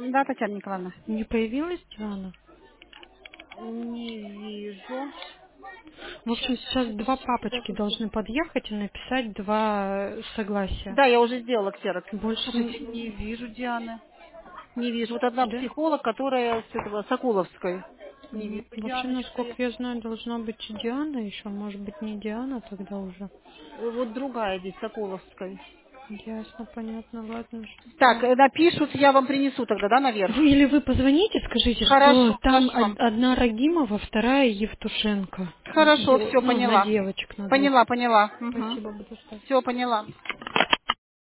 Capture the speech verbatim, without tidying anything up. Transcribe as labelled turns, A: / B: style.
A: Да, Татьяна Николаевна.
B: Не появилась Диана?
A: Не вижу.
B: В общем,
A: Сейчас,
B: сейчас два
A: секундочку,
B: папочки
A: подождите.
B: должны подъехать и написать два э, согласия.
A: Да, я уже сделала ксерокс.
B: Больше
A: Слушайте,
B: не...
A: не вижу Дианы. Не вижу. Вот одна
B: Да?
A: психолог, которая с этого Соколовской. Не
B: Мгм.
A: вижу
B: Вообще,
A: Дианы, что-то
B: насколько
A: я...
B: я знаю, должна быть и Диана еще. Может быть, не Диана тогда уже.
A: Вот другая здесь, Соколовской.
B: Ясно, понятно, ладно.
A: Так,
B: Что...
A: э, напишут, я вам принесу тогда, да, наверх?
B: Вы или вы позвоните, скажите, что
A: Хорошо,
B: там
A: хорошо.
B: од- одна Рагимова, вторая Евтушенко.
A: Хорошо,
B: Де-
A: все,
B: Ну, на
A: поняла.
B: девочек, на двух.
A: Поняла, поняла. Угу.
B: Спасибо, буду ждать.
A: Все, поняла.